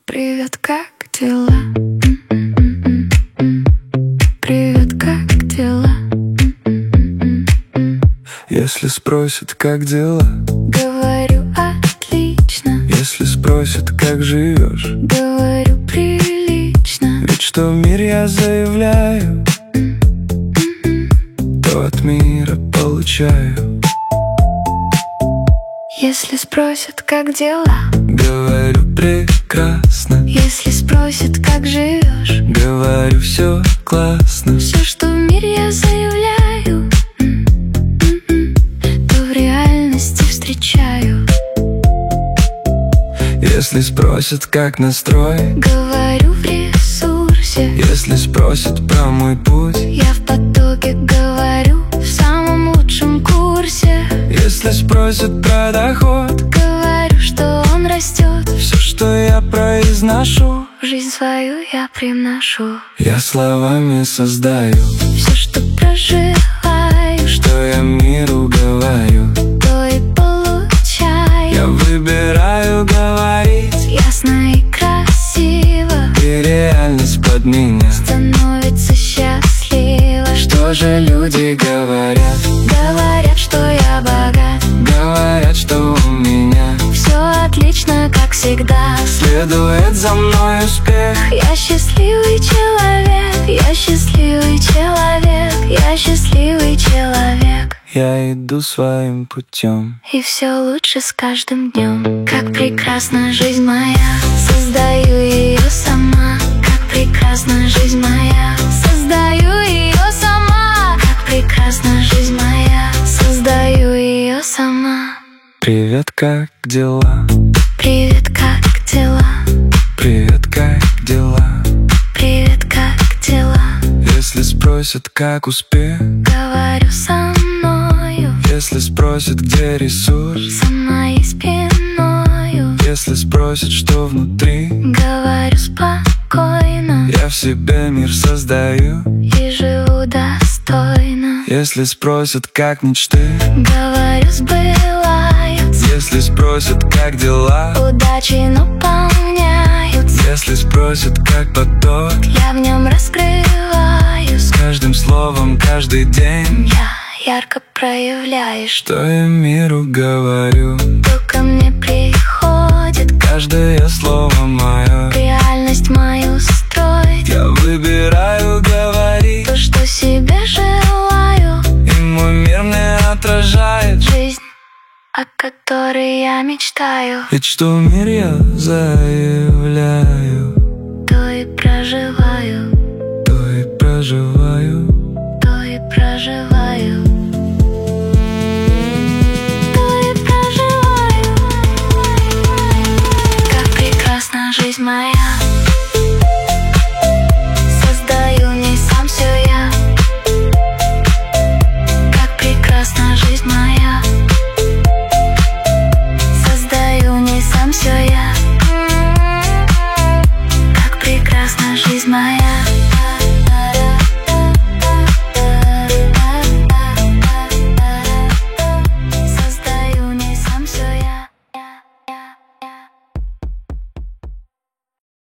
Привет, как дела? Привет, как дела? Если спросят, как дела, Говорю, отлично. если спросят, как живешь, Говорю, прилично. ведь что в мир я заявляю, то от мира получаю. Если спросят, как дела? Говорю, прекрасно. Если спросят, как живешь? Говорю, все классно. Все, что в мире я заявляю, то в реальности встречаю. Если спросят, как настрой, Говорю, в ресурсе. если спросят про мой путь, Я в потоке, говорю, в самом лучшем курсе. если спросят про доход, Говорю, что он растет. все, что я произношу, В жизнь свою я приношу. я словами создаю. Все, что проживаю, Что я миру говорю, то и получаю. я выбираю говорить, Ясно и красиво и реальность под меня. становится счастлива. Что же люди говорят? Говорят, что я богат. Говорят, что у меня Все отлично, как всегда. следует за мной успех. Я счастливый человек. Я счастливый человек. Я счастливый человек. Я иду своим путем. И все лучше с каждым днем. Как прекрасна жизнь моя, создаю ее сама. Как прекрасна жизнь моя, создаю ее сама. Как прекрасна жизнь моя, создаю ее сама. Привет, как дела? Привет, как дела? Привет, как дела? Привет, как дела? Если спросят, как успех, Говорю со мною, если спросят, где ресурс, за моей спиною. если спросят, что внутри, Говорю спокойно я в себе мир создаю. и живу достойно. Если спросят, как мечты, Говорю, сбываются. если спросят, как дела, Удачи наполняются. если спросят, как поток, Я в нем раскрываюсь. с каждым словом, каждый день, Я ярко проявляешь, что я миру говорю. что ко мне приходит. Каждое слово мое, Реальность мою строит. я выбираю говорить, То, что себе желаю. и мой мир мне отражает. Жизнь, о которой я мечтаю. Ведь что в мир я заявляю,